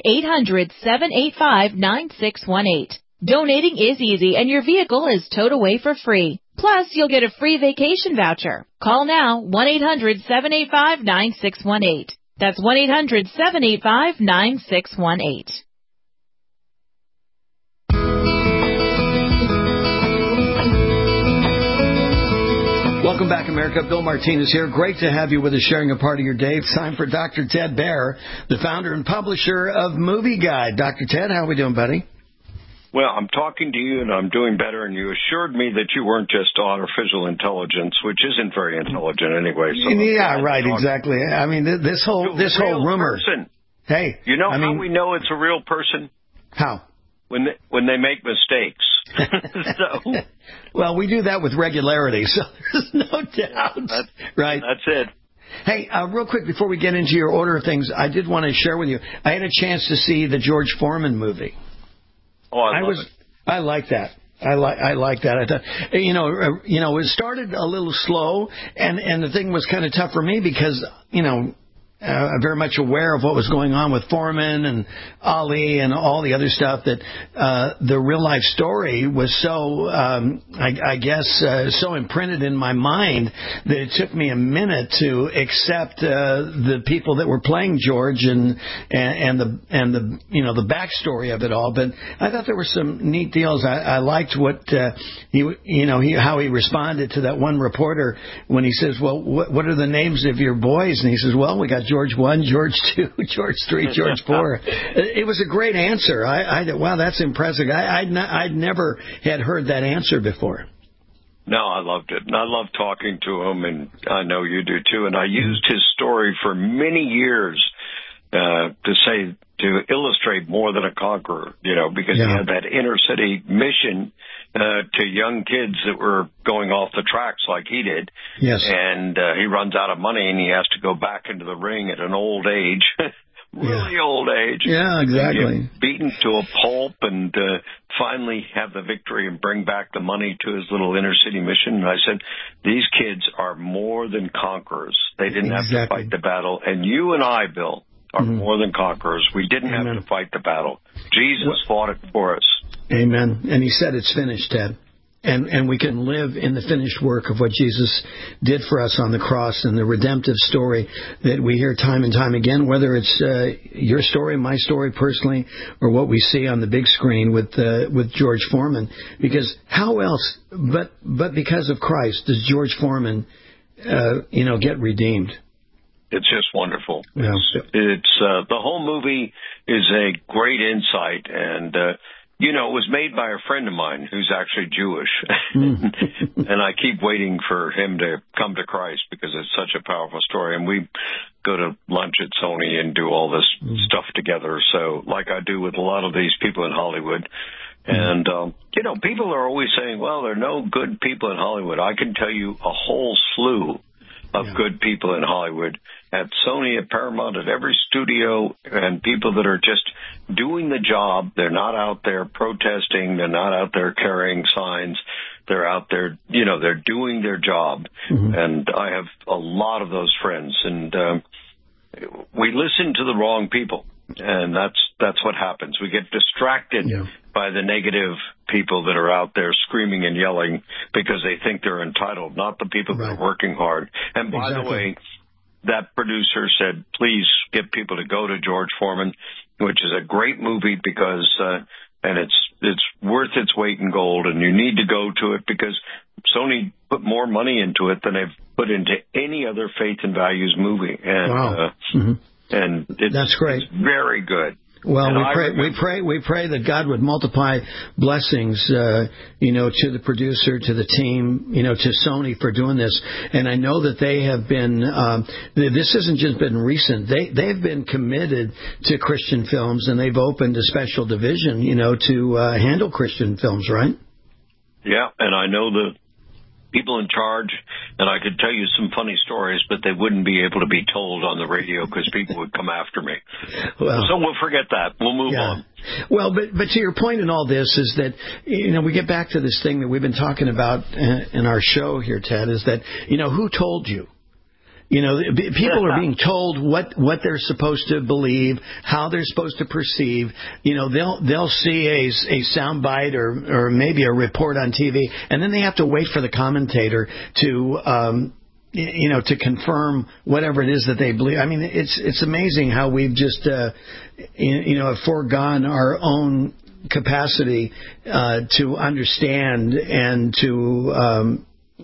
1-800-785-9618. Donating is easy, and your vehicle is towed away for free. Plus, you'll get a free vacation voucher. Call now, 1-800-785-9618. That's 1-800-785-9618. Welcome back, America. Bill Martinez here. Great to have you with us, sharing a part of your day. It's time for Dr. Ted Baehr, the founder and publisher of Movie Guide. Dr. Ted, how are we doing, buddy? Well, I'm talking to you, and I'm doing better, and you assured me that you weren't just artificial intelligence, which isn't very intelligent anyway. So yeah, right, exactly. I mean, this whole rumor. Person. Hey, you know how we know it's a real person? How? When they make mistakes. Well, we do that with regularity, so there's no doubt. Right. That's it. Hey, real quick, before we get into your order of things, I did want to share with you, I had a chance to see the George Foreman movie. Oh, I love it. I like that. I like that. I thought, it started a little slow, and the thing was kind of tough for me because, very much aware of what was going on with Foreman and Ali and all the other stuff, that the real life story was so, so imprinted in my mind that it took me a minute to accept the people that were playing George and the backstory of it all. But I thought there were some neat deals. I liked what how he responded to that one reporter when he says, "Well, what are the names of your boys?" And he says, "Well, we got George 1, George 2, George 3, George 4. It was a great answer. Wow, that's impressive. I'd never had heard that answer before. No, I loved it. And I love talking to him, and I know you do too. And I used his story for many years to illustrate More Than a Conqueror, because he had that inner city mission to young kids that were going off the tracks like he did. Yes. And he runs out of money, and he has to go back into the ring at an old age, old age. Yeah, exactly. Get beaten to a pulp and finally have the victory and bring back the money to his little inner city mission. And I said, these kids are more than conquerors. They didn't have to fight the battle. And you and I, Bill, are more than conquerors. We didn't have to fight the battle. Jesus fought it for us. Amen. And he said it's finished, Ted. and we can live in the finished work of what Jesus did for us on the cross and the redemptive story that we hear time and time again, whether it's your story, my story personally, or what we see on the big screen with George Foreman. Because how else but because of Christ does George Foreman get redeemed? It's just wonderful. Yeah. It's the whole movie is a great insight, and it was made by a friend of mine who's actually Jewish, and I keep waiting for him to come to Christ because it's such a powerful story. And we go to lunch at Sony and do all this stuff together. So, like I do with a lot of these people in Hollywood. And, people are always saying, well, there are no good people in Hollywood. I can tell you a whole slew of good people in Hollywood, at Sony, at Paramount, at every studio, and people that are just doing the job. They're not out there protesting. They're not out there carrying signs. They're out there, they're doing their job. And I have a lot of those friends. And we listen to the wrong people. And that's what happens. We get distracted by the negative people that are out there screaming and yelling because they think they're entitled, not the people that are working hard. And by the way, that producer said, please get people to go to George Foreman, which is a great movie because, and it's worth its weight in gold, and you need to go to it because Sony put more money into it than they've put into any other Faith and Values movie. And, and that's great. It's very good. Well, we pray that God would multiply blessings, to the producer, to the team, to Sony for doing this. And I know that they have been, this hasn't just been recent. They've been committed to Christian films, and they've opened a special division, to handle Christian films, right? Yeah, and I know the people in charge, and I could tell you some funny stories, but they wouldn't be able to be told on the radio because people would come after me. Well, so we'll forget that. We'll move on. Well, but to your point in all this is that, we get back to this thing that we've been talking about in our show here, Ted, is that, who told you? People are being told what they're supposed to believe, how they're supposed to perceive. They'll see a soundbite or maybe a report on TV, and then they have to wait for the commentator to to confirm whatever it is that they believe. I mean, it's amazing how we've just have foregone our own capacity to understand and to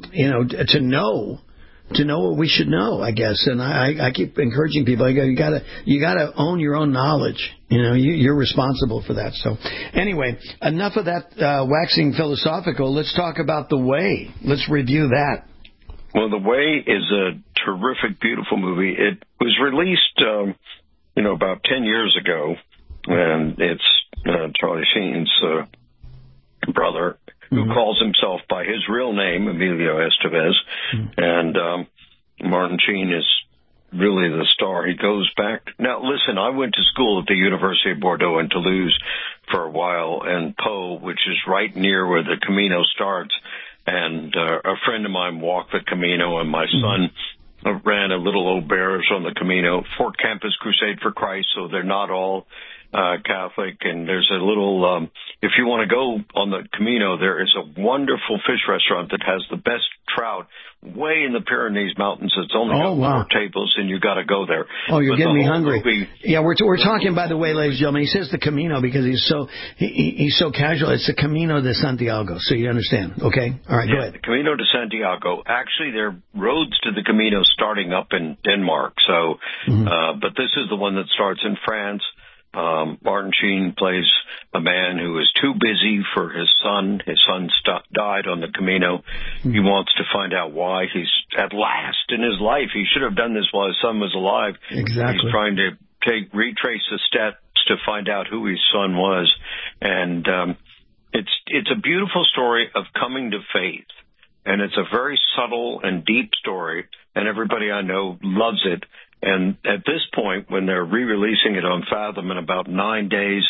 know what we should know, I guess. And I keep encouraging people. You gotta own your own knowledge. You're responsible for that. So anyway, enough of that waxing philosophical. Let's talk about The Way. Let's review that. Well, The Way is a terrific, beautiful movie. It was released, about 10 years ago, and it's Charlie Sheen's brother, who calls himself by his real name, Emilio Estevez. And Martin Sheen is really the star. He goes back. Now, listen, I went to school at the University of Bordeaux in Toulouse for a while, and Pau, which is right near where the Camino starts. And a friend of mine walked the Camino, and my son ran a little auberge on the Camino, Fort Campus Crusade for Christ, so they're not all Catholic. And there's a little, if you want to go on the Camino, there is a wonderful fish restaurant that has the best trout way in the Pyrenees Mountains. It's only got 4 tables, and you got to go there. Oh, you're getting me hungry. Yeah, we're talking, by the way, ladies and gentlemen. He says the Camino because he's so casual. It's the Camino de Santiago, so you understand. Okay, all right, go ahead. The Camino de Santiago. Actually, there are roads to the Camino starting up in Denmark. So, but this is the one that starts in France. Martin Sheen plays a man who is too busy for his son. His son died on the Camino. He wants to find out why. He's at last in his life. He should have done this while his son was alive. Exactly. He's trying to retrace the steps to find out who his son was. And it's a beautiful story of coming to faith. And it's a very subtle and deep story, and everybody I know loves it. And at this point, when they're re-releasing it on Fathom in about 9 days,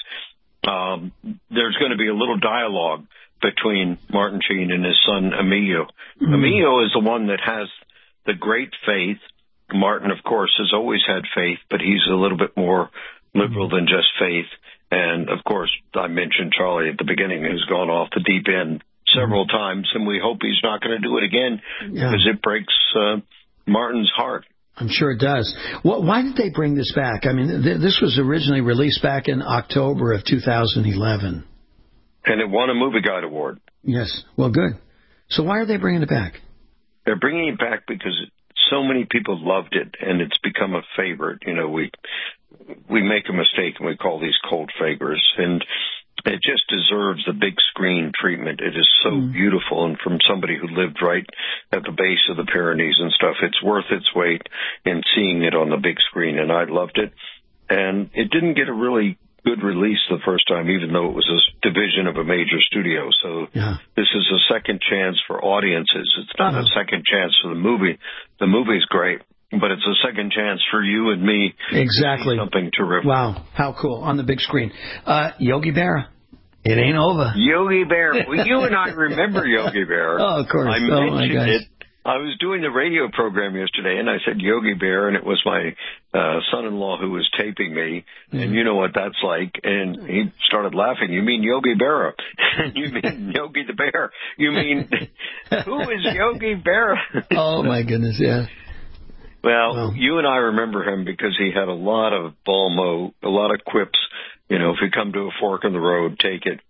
there's going to be a little dialogue between Martin Sheen and his son, Emilio. Emilio is the one that has the great faith. Martin, of course, has always had faith, but he's a little bit more liberal than just faith. And, of course, I mentioned Charlie at the beginning, who's gone off the deep end several times, and we hope he's not going to do it again because it breaks Martin's heart. I'm sure it does. Why did they bring this back? I mean, this was originally released back in October of 2011. And it won a Movie Guide Award. Yes. Well, good. So why are they bringing it back? They're bringing it back because so many people loved it, and it's become a favorite. You know, we make a mistake and we call these cult favorites, and it just deserves the big screen treatment. It is so beautiful, and from somebody who lived right at the base of the Pyrenees and stuff, it's worth its weight in seeing it on the big screen, and I loved it. And it didn't get a really good release the first time, even though it was a division of a major studio. So this is a second chance for audiences. It's not a second chance for the movie. The movie's great, but it's a second chance for you and me to see something terrific. Wow, how cool, on the big screen. Yogi Berra. It ain't over. Yogi Berra. Well, you and I remember Yogi Berra. Oh, of course. I mentioned it. I was doing the radio program yesterday, and I said Yogi Berra, and it was my son-in-law who was taping me, and you know what that's like. And he started laughing. You mean Yogi Berra? You mean Yogi the Bear? You mean, who is Yogi Berra? Oh, my goodness, yeah. Well, you and I remember him because he had a lot of balmo, a lot of quips. You know, if you come to a fork in the road, take it.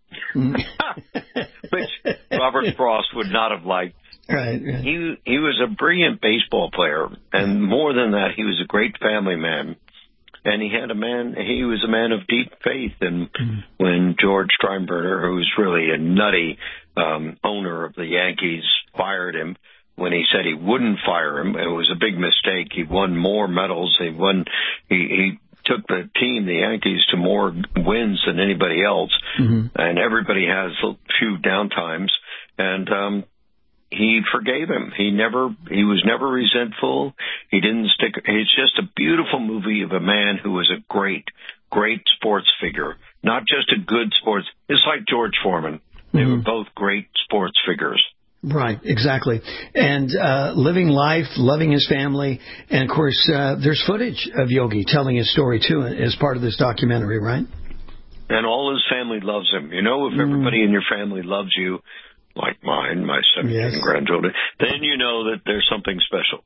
Which Robert Frost would not have liked. Right. He was a brilliant baseball player, and more than that, he was a great family man. And he was a man of deep faith. And when George Steinbrenner, who was really a nutty owner of the Yankees, fired him, when he said he wouldn't fire him, it was a big mistake. He won more medals. He took the team, the Yankees, to more wins than anybody else. And everybody has a few downtimes. And he forgave him. He was never resentful. He didn't stick. It's just a beautiful movie of a man who was a great, great sports figure. Not just a good sports. It's like George Foreman. They were both great sports figures. Right, exactly. And living life, loving his family. And, of course, there's footage of Yogi telling his story, too, as part of this documentary, right? And all his family loves him. You know, if everybody in your family loves you, like mine, my 17 grandchildren, then you know that there's something special.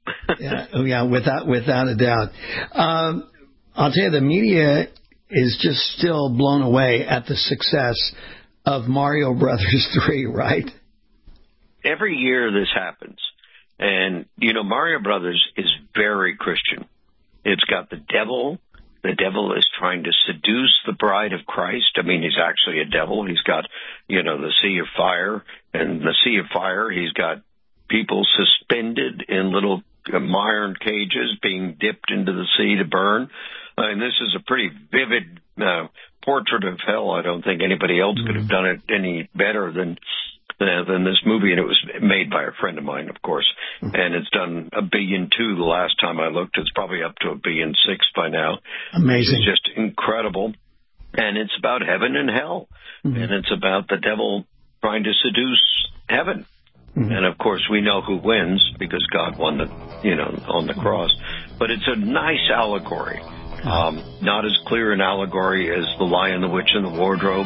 Without a doubt. I'll tell you, the media is just still blown away at the success of Mario Brothers 3, right? Every year this happens. And, you know, Mario Brothers is very Christian. It's got the devil. The devil is trying to seduce the bride of Christ. I mean, he's actually a devil. He's got, you know, the sea of fire. And the sea of fire, he's got people suspended in little iron cages being dipped into the sea to burn. And this is a pretty vivid portrait of hell. I don't think anybody else could have done it any better than this movie, and it was made by a friend of mine, of course, and it's done $1.2 billion the last time I looked. It's probably up to $1.6 billion by now. Amazing. It's just incredible, and it's about heaven and hell, and it's about the devil trying to seduce heaven. And, of course, we know who wins because God won on the cross. But it's a nice allegory. Not as clear an allegory as The Lion, the Witch, and the Wardrobe,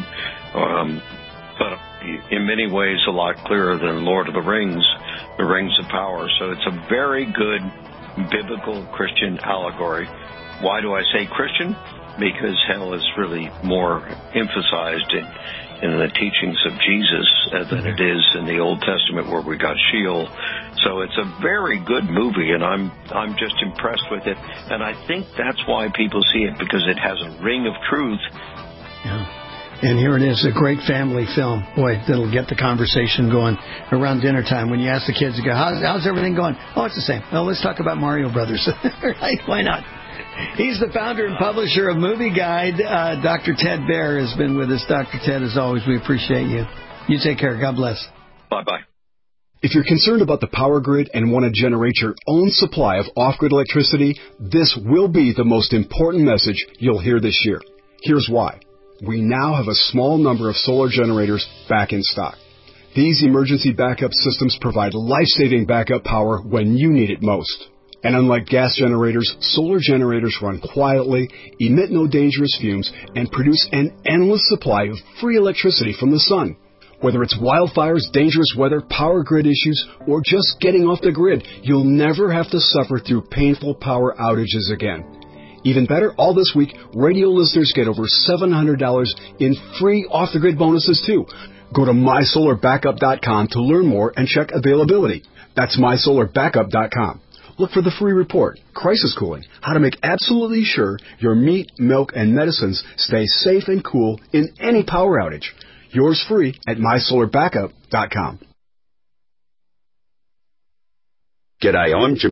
but in many ways a lot clearer than Lord of the Rings of Power. So it's a very good biblical Christian allegory. Why do I say Christian? Because hell is really more emphasized in the teachings of Jesus than it is in the Old Testament where we got Sheol. So it's a very good movie, and I'm just impressed with it. And I think that's why people see it, because it has a ring of truth. Yeah. And here it is, a great family film. Boy, that'll get the conversation going around dinner time. When you ask the kids, you go, how's everything going? Oh, it's the same. Well, let's talk about Mario Brothers. Right? Why not? He's the founder and publisher of Movie Guide. Dr. Ted Baehr has been with us. Dr. Ted, as always, we appreciate you. You take care. God bless. Bye-bye. If you're concerned about the power grid and want to generate your own supply of off-grid electricity, this will be the most important message you'll hear this year. Here's why. We now have a small number of solar generators back in stock. These emergency backup systems provide life-saving backup power when you need it most. And unlike gas generators, solar generators run quietly, emit no dangerous fumes, and produce an endless supply of free electricity from the sun. Whether it's wildfires, dangerous weather, power grid issues, or just getting off the grid, you'll never have to suffer through painful power outages again. Even better, all this week, radio listeners get over $700 in free off-the-grid bonuses, too. Go to MySolarBackup.com to learn more and check availability. That's MySolarBackup.com. Look for the free report, Crisis Cooling, how to make absolutely sure your meat, milk, and medicines stay safe and cool in any power outage. Yours free at MySolarBackup.com. G'day, I'm Jim